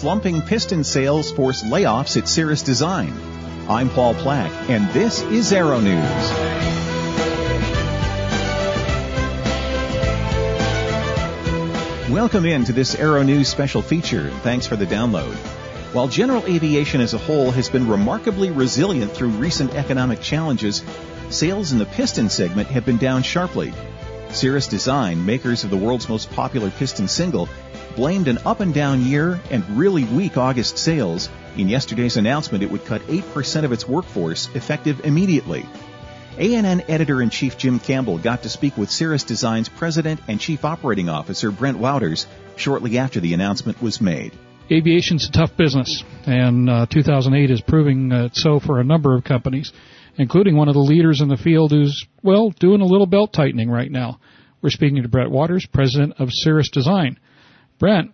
slumping piston sales force layoffs at Cirrus Design. I'm Paul Plack, and this is Aero News. Welcome in to this Aero News special feature. Thanks for the download. While general aviation as a whole has been remarkably resilient through recent economic challenges, sales in the piston segment have been down sharply. Cirrus Design, makers of the world's most popular piston single, blamed an up-and-down year and really weak August sales. In yesterday's announcement, it would cut 8% of its workforce effective immediately. ANN Editor-in-Chief Jim Campbell got to speak with Cirrus Design's President and Chief Operating Officer Brent Wouters shortly after the announcement was made. Aviation's a tough business, and 2008 is proving so for a number of companies, including one of the leaders in the field who's, well, doing a little belt-tightening right now. We're speaking to Brent Wouters, President of Cirrus Design. Brent,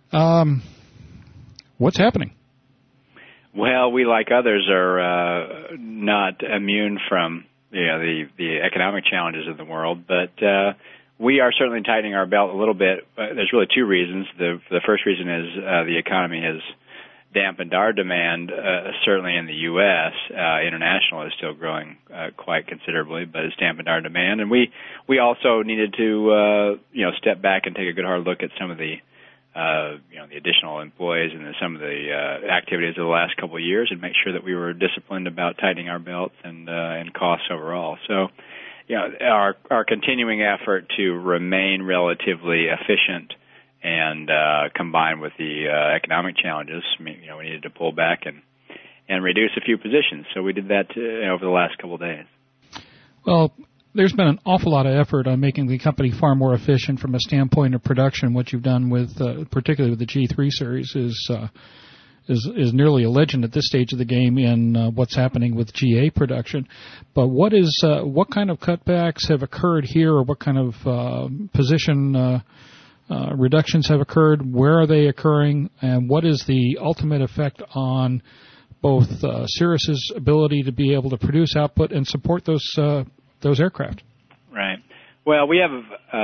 what's happening? Well, we, like others, are not immune from the economic challenges of the world, but we are certainly tightening our belt a little bit. There's really two reasons. The first reason is the economy has dampened our demand, certainly in the U.S. International is still growing quite considerably, but it's dampened our demand. And we also needed to step back and take a good hard look at some of the the additional employees and some of the activities of the last couple of years, and make sure that we were disciplined about tightening our belts and costs overall. So, our continuing effort to remain relatively efficient and combined with the economic challenges, we needed to pull back and reduce a few positions. So we did that over the last couple of days. Well, there's been an awful lot of effort on making the company far more efficient from a standpoint of production. What you've done with, particularly with the G3 series, is nearly a legend at this stage of the game in what's happening with GA production. But what kind of cutbacks have occurred here, or what kind of position reductions have occurred? Where are they occurring? And what is the ultimate effect on both Cirrus's ability to be able to produce output and support those aircraft? Right. Well, we have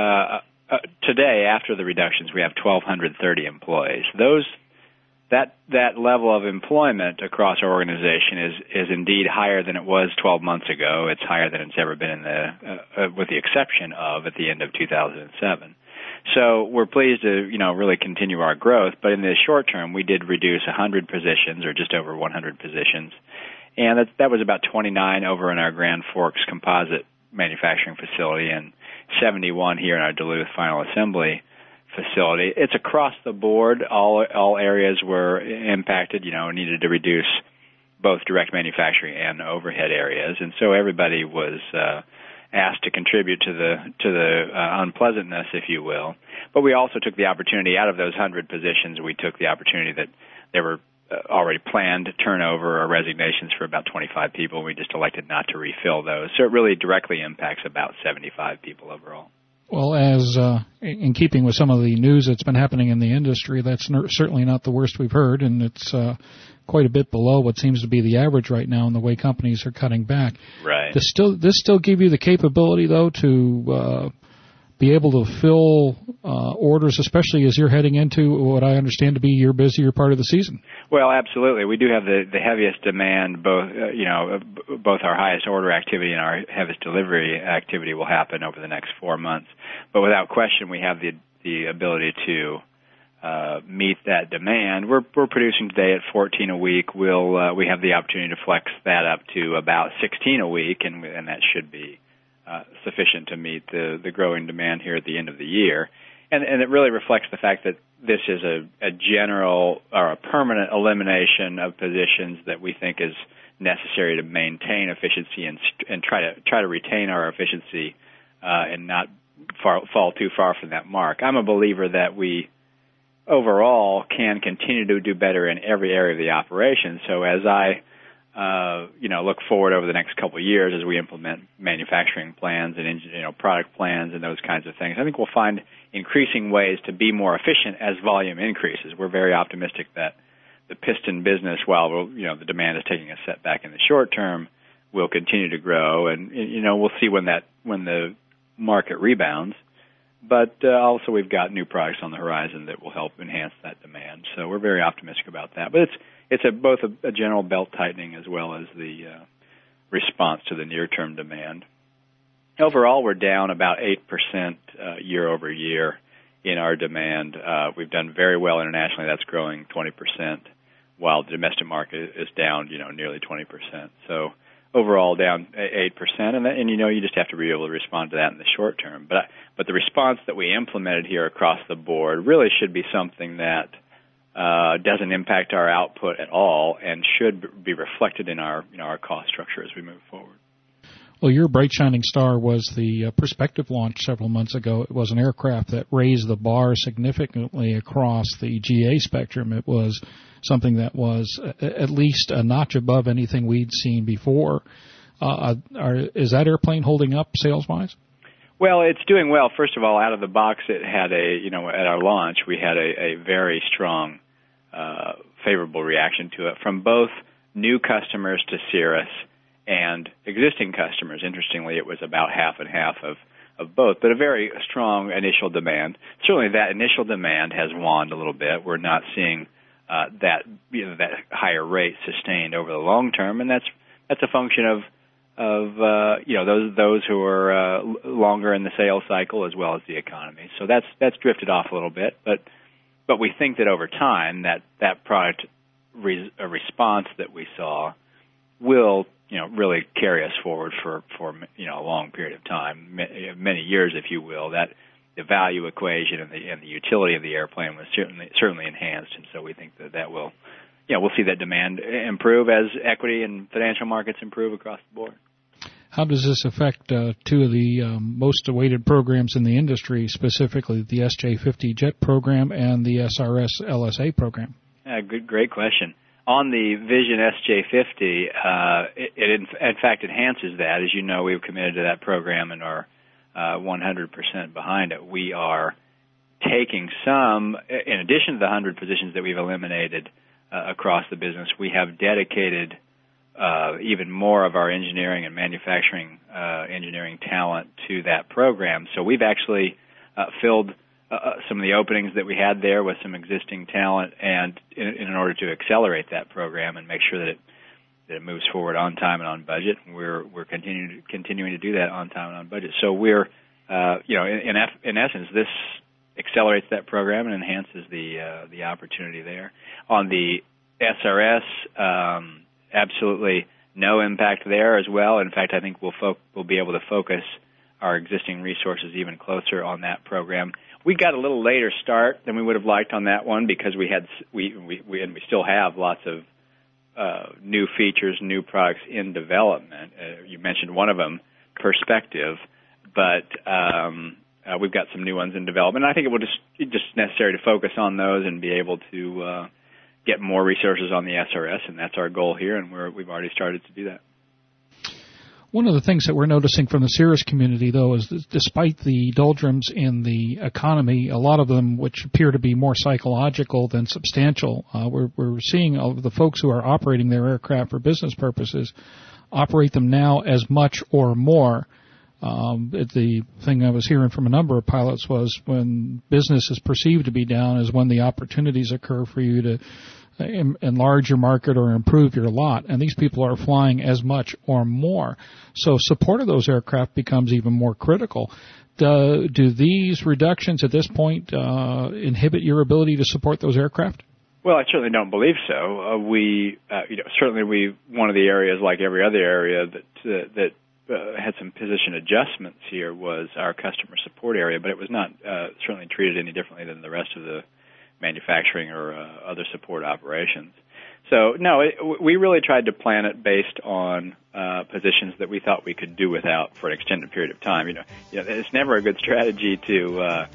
today, after the reductions, we have 1,230 employees. That level of employment across our organization is indeed higher than it was 12 months ago. It's higher than it's ever been with the exception of at the end of 2007. So we're pleased to really continue our growth. But in the short term, we did reduce 100 positions, or just over 100 positions. And that was about 29 over in our Grand Forks composite manufacturing facility and 71 here in our Duluth final assembly facility. It's across the board. All areas were impacted, needed to reduce both direct manufacturing and overhead areas. And so everybody was asked to contribute to the unpleasantness, if you will. But we also took the opportunity, out of those 100 positions, we took the opportunity that there were already planned turnover or resignations for about 25 people. We just elected not to refill those. So it really directly impacts about 75 people overall. Well, as in keeping with some of the news that's been happening in the industry, that's certainly not the worst we've heard, and it's quite a bit below what seems to be the average right now in the way companies are cutting back. Right. Does this still give you the capability, though, to be able to fill orders, especially as you're heading into what I understand to be your busier part of the season? Well, absolutely. We do have the heaviest demand. Both our highest order activity and our heaviest delivery activity will happen over the next 4 months. But without question, we have the ability to meet that demand. We're producing today at 14 a week. We have the opportunity to flex that up to about 16 a week, and that should be sufficient to meet the growing demand here at the end of the year. And it really reflects the fact that this is a general or a permanent elimination of positions that we think is necessary to maintain efficiency and try to retain our efficiency and not fall too far from that mark. I'm a believer that we overall can continue to do better in every area of the operation. So as I look forward over the next couple of years as we implement manufacturing plans and product plans and those kinds of things, I think we'll find increasing ways to be more efficient as volume increases. We're very optimistic that the piston business, while the demand is taking a setback in the short term, will continue to grow, and we'll see when the market rebounds. But also we've got new products on the horizon that will help enhance that demand. So we're very optimistic about that. But it's both a general belt tightening as well as the response to the near-term demand. Overall, we're down about 8% year over year in our demand. We've done very well internationally. That's growing 20%, while the domestic market is down, nearly 20%. So overall down 8%, and you just have to be able to respond to that in the short term. But the response that we implemented here across the board really should be something that doesn't impact our output at all and should be reflected in our cost structure as we move forward. Well, your bright shining star was the Perspective launch several months ago. It was an aircraft that raised the bar significantly across the GA spectrum. It was something that was at least a notch above anything we'd seen before. Is that airplane holding up sales-wise? Well, it's doing well. First of all, out of the box, it had at our launch, we had a very strong, favorable reaction to it from both new customers to Cirrus and existing customers. Interestingly, it was about half and half of both, but a very strong initial demand. Certainly that initial demand has waned a little bit. We're not seeing that higher rate sustained over the long term, and that's a function of those who are longer in the sales cycle as well as the economy. So that's drifted off a little bit, but we think that over time that product response that we saw will really carry us forward for a long period of time, many years, if you will. That the value equation and the utility of the airplane was certainly enhanced, and so we think that will, we'll see that demand improve as equity and financial markets improve across the board. How does this affect two of the most awaited programs in the industry, specifically the SJ50 jet program and the SRS LSA program? Great question. On the Vision SJ50, it in fact enhances that. As you know, we've committed to that program and are 100% behind it. We are taking some, in addition to the 100 positions that we've eliminated across the business, we have dedicated even more of our engineering and manufacturing engineering talent to that program. So we've actually filled some of the openings that we had there with some existing talent, and in order to accelerate that program and make sure that it moves forward on time and on budget, we're continuing to do that on time and on budget. So we're in essence, this accelerates that program and enhances the opportunity there. On the SRS, absolutely no impact there as well. In fact, I think we'll be able to focus our existing resources even closer on that program. We got a little later start than we would have liked on that one because we still have lots of new features, new products in development. You mentioned one of them, Perspective, but we've got some new ones in development. I think it will just necessary to focus on those and be able to get more resources on the SRS, and that's our goal here, and we've already started to do that. One of the things that we're noticing from the Cirrus community, though, is that despite the doldrums in the economy, a lot of them which appear to be more psychological than substantial, we're seeing the folks who are operating their aircraft for business purposes operate them now as much or more. The thing I was hearing from a number of pilots was when business is perceived to be down is when the opportunities occur for you to enlarge your market or improve your lot, and these people are flying as much or more. So support of those aircraft becomes even more critical. Do these reductions at this point inhibit your ability to support those aircraft? Well, I certainly don't believe so. Certainly one of the areas, like every other area, that had some position adjustments here was our customer support area, but it was not certainly treated any differently than the rest of the manufacturing or other support operations. So, no, we really tried to plan it based on positions that we thought we could do without for an extended period of time. It's never a good strategy to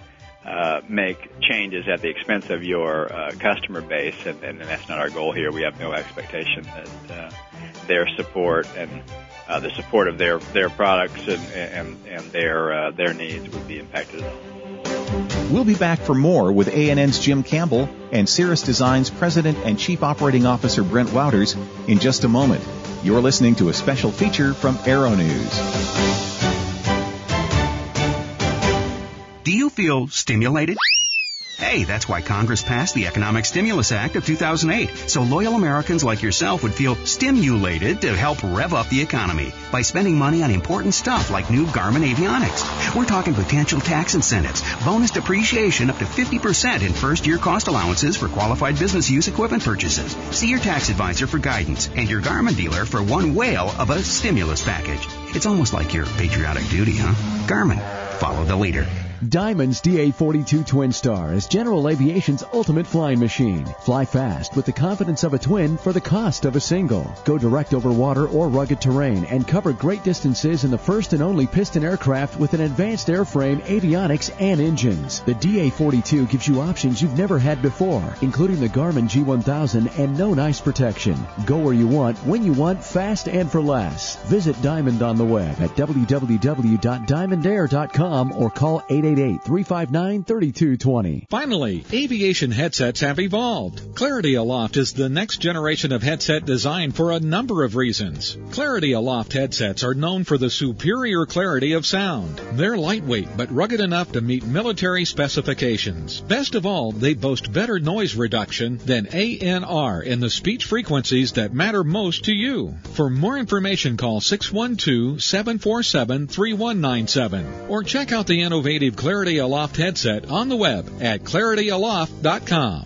make changes at the expense of your customer base, and that's not our goal here. We have no expectation that their support and the support of their products and their needs would be impacted at all. We'll be back for more with ANN's Jim Campbell and Cirrus Design's President and Chief Operating Officer Brent Wouters in just a moment. You're listening to a special feature from Aero News. Do you feel stimulated? Hey, that's why Congress passed the Economic Stimulus Act of 2008, so loyal Americans like yourself would feel stimulated to help rev up the economy by spending money on important stuff like new Garmin avionics. We're talking potential tax incentives, bonus depreciation up to 50% in first-year cost allowances for qualified business use equipment purchases. See your tax advisor for guidance and your Garmin dealer for one whale of a stimulus package. It's almost like your patriotic duty, huh? Garmin, follow the leader. Diamond's DA-42 Twin Star is General Aviation's ultimate flying machine. Fly fast with the confidence of a twin for the cost of a single. Go direct over water or rugged terrain and cover great distances in the first and only piston aircraft with an advanced airframe, avionics, and engines. The DA-42 gives you options you've never had before, including the Garmin G1000 and no ice protection. Go where you want, when you want, fast and for less. Visit Diamond on the web at www.diamondair.com or call 888-359-3220. Finally, aviation headsets have evolved. Clarity Aloft is the next generation of headset design for a number of reasons. Clarity Aloft headsets are known for the superior clarity of sound. They're lightweight but rugged enough to meet military specifications. Best of all, they boast better noise reduction than ANR in the speech frequencies that matter most to you. For more information, call 612-747-3197 or check out the innovative Clarity Aloft headset on the web at clarityaloft.com.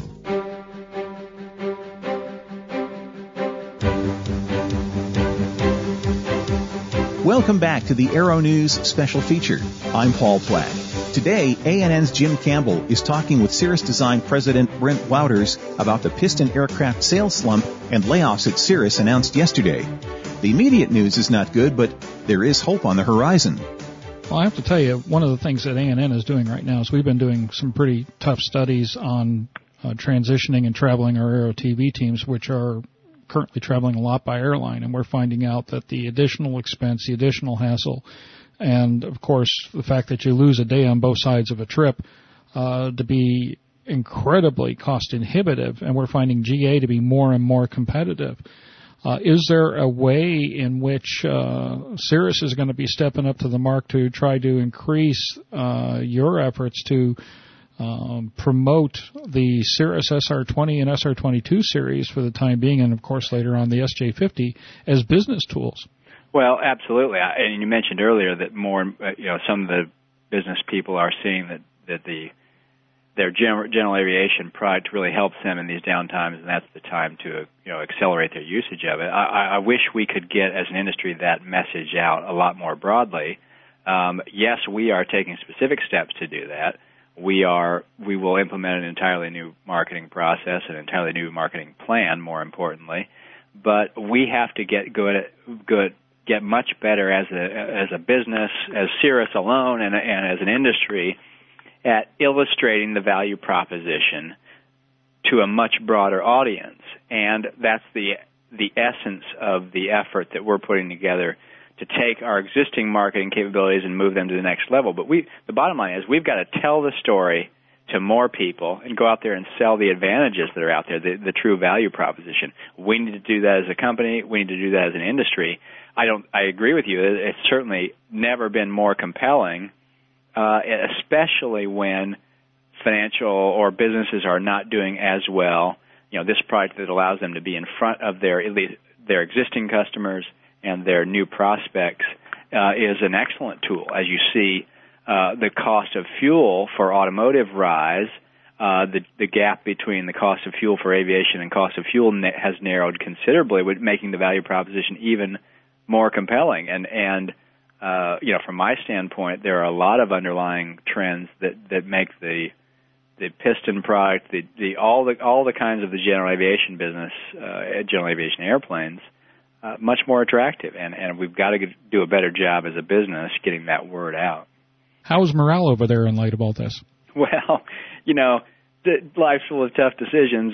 Welcome back to the Aero News special feature. I'm Paul Platt. Today, ANN's Jim Campbell is talking with Cirrus Design President Brent Wouters about the piston aircraft sales slump and layoffs at Cirrus announced yesterday. The immediate news is not good, but there is hope on the horizon. Well, I have to tell you, one of the things that ANN is doing right now is we've been doing some pretty tough studies on transitioning and traveling our Aero TV teams, which are currently traveling a lot by airline, and we're finding out that the additional expense, the additional hassle, and, of course, the fact that you lose a day on both sides of a trip to be incredibly cost-inhibitive, and we're finding GA to be more and more competitive. Is there a way in which Cirrus is going to be stepping up to the mark to try to increase your efforts to promote the Cirrus SR20 and SR22 series for the time being, and, of course, later on the SJ50 as business tools? Well, absolutely. And you mentioned earlier that more, some of the business people are seeing that their general aviation product really helps them in these downtimes, and that's the time to accelerate their usage of it. I wish we could get, as an industry, that message out a lot more broadly. Yes, we are taking specific steps to do that. We will implement an entirely new marketing process, an entirely new marketing plan, more importantly. But we have to get get much better as a business, as Cirrus alone, and as an industry, at illustrating the value proposition to a much broader audience. And that's the essence of the effort that we're putting together to take our existing marketing capabilities and move them to the next level. But the bottom line is we've got to tell the story to more people and go out there and sell the advantages that are out there, the true value proposition. We need to do that as a company. We need to do that as an industry. I agree with you. It's certainly never been more compelling, especially when financial or businesses are not doing as well. This product that allows them to be in front of their existing customers and their new prospects is an excellent tool. As you see, the cost of fuel for automotive rise, the gap between the cost of fuel for aviation and cost of fuel has narrowed considerably, making the value proposition even more compelling. And from my standpoint, there are a lot of underlying trends that make the piston product, all the kinds of the general aviation business, general aviation airplanes, much more attractive. And we've got to do a better job as a business getting that word out. How's morale over there in light of all this? Well, life's full of tough decisions.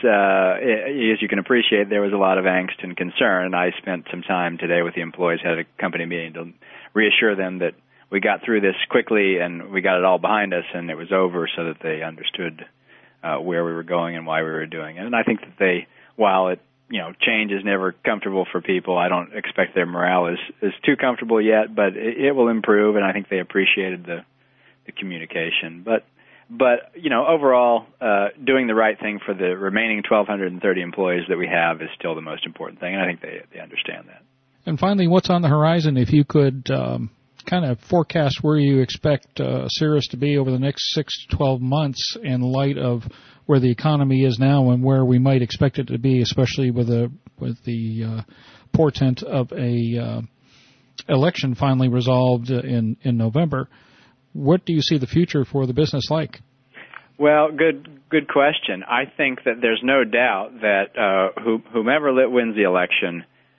As you can appreciate, there was a lot of angst and concern. I spent some time today with the employees, had a company meeting to reassure them that we got through this quickly and we got it all behind us and it was over, so that they understood where we were going and why we were doing it. And I think that while change is never comfortable for people, I don't expect their morale is too comfortable yet, but it will improve, and I think they appreciated the the communication. But overall, doing the right thing for the remaining 1,230 employees that we have is still the most important thing, and I think they understand that. And finally, what's on the horizon? If you could kind of forecast where you expect Cirrus to be over the next 6 to 12 months in light of where the economy is now and where we might expect it to be, especially with the portent of a election finally resolved in November. What do you see the future for the business like? Well, good question. I think that there's no doubt that whomever wins the election,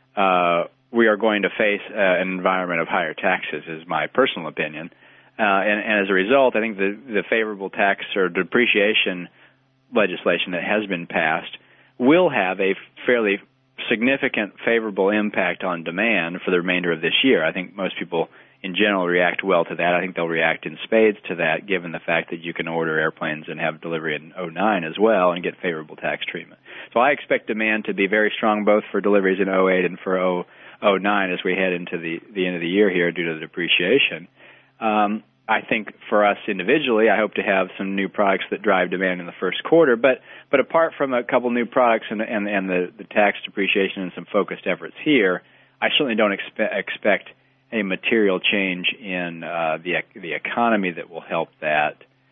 we are going to face an environment of higher taxes, is my personal opinion. And as a result, I think the favorable tax or depreciation legislation that has been passed will have a fairly significant favorable impact on demand for the remainder of this year. I think most people in general react well to that. I think they'll react in spades to that, given the fact that you can order airplanes and have delivery in 2009 as well and get favorable tax treatment. So I expect demand to be very strong both for deliveries in 2008 and for 2009 as we head into the end of the year here due to the depreciation. I think for us individually, I hope to have some new products that drive demand in the first quarter. But apart from a couple new products and the tax depreciation and some focused efforts here, I certainly don't expect a material change in the economy that will help that.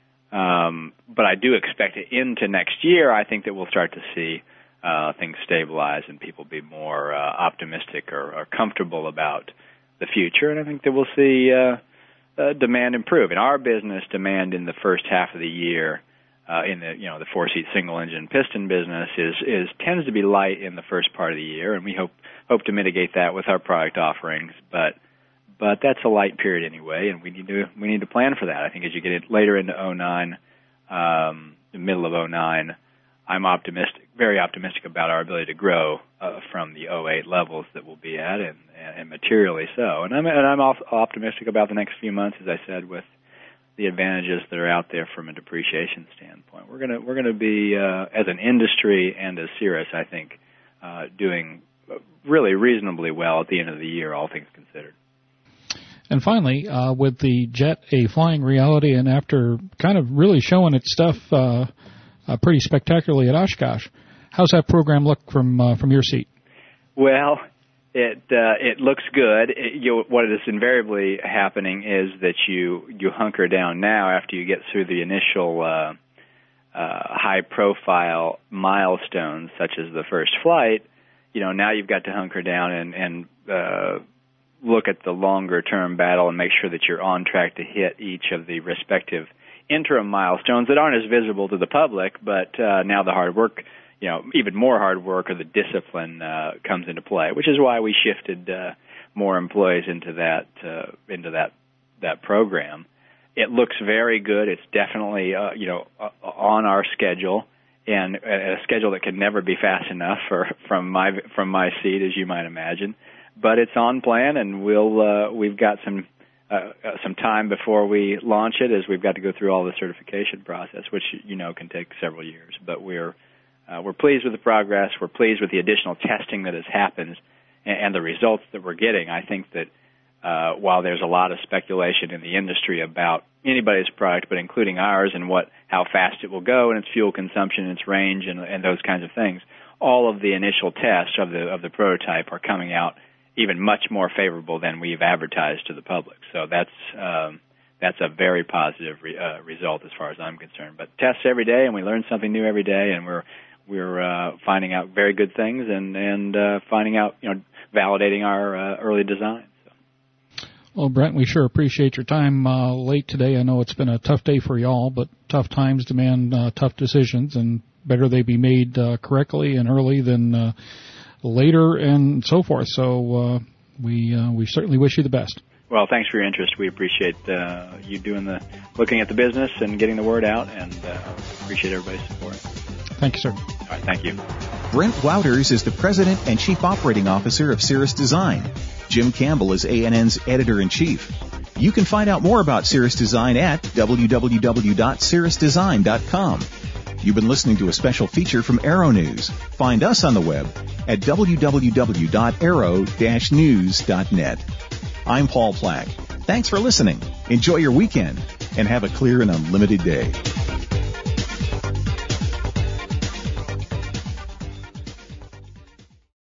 But I do expect it into next year. I think that we'll start to see things stabilize and people be more optimistic or comfortable about the future. And I think that we'll see demand improve. In our business, demand in the first half of the year in the four-seat single-engine piston business tends to be light in the first part of the year, and we hope to mitigate that with our product offerings. But that's a light period anyway, and we need to plan for that. I think as you get it later into 2009, the middle of 2009, I'm very optimistic about our ability to grow from the 2008 levels that we'll be at, and materially so. And I'm optimistic about the next few months, as I said, with the advantages that are out there from a depreciation standpoint. We're gonna be as an industry and as Cirrus, I think, doing really reasonably well at the end of the year, all things considered. And finally, with the jet a flying reality, and after kind of really showing its stuff pretty spectacularly at Oshkosh, how's that program look from your seat? Well, it looks good. What is invariably happening is that you hunker down now after you get through the initial high-profile milestones, such as the first flight. Now you've got to hunker down and look at the longer-term battle and make sure that you're on track to hit each of the respective interim milestones that aren't as visible to the public, but now the hard work, even more hard work or the discipline comes into play, which is why we shifted more employees into that program. It looks very good. It's definitely on our schedule, and a schedule that can never be fast enough from my seat, as you might imagine. But it's on plan, and we've got some time before we launch it, as we've got to go through all the certification process, which can take several years. But we're pleased with the progress. We're pleased with the additional testing that has happened and the results that we're getting. I think that while there's a lot of speculation in the industry about anybody's product, but including ours, and how fast it will go and its fuel consumption, its range, and those kinds of things, all of the initial tests of the prototype are coming out even much more favorable than we've advertised to the public. So that's a very positive result as far as I'm concerned. But tests every day, and we learn something new every day, and we're finding out very good things and finding out, validating our early design. So. Well, Brent, we sure appreciate your time late today. I know it's been a tough day for y'all, but tough times demand tough decisions, and better they be made correctly and early than later and so forth. So we certainly wish you the best. Well, thanks for your interest. We appreciate you looking at the business and getting the word out, and appreciate everybody's support. Thank you, sir. All right, thank you. Brent Wouters is the President and Chief Operating Officer of Cirrus Design. Jim Campbell is ANN's Editor-in-Chief. You can find out more about Cirrus Design at www.cirrusdesign.com. You've been listening to a special feature from Aero News. Find us on the web at www.aero-news.net. I'm Paul Plack. Thanks for listening. Enjoy your weekend. and have a clear and unlimited day.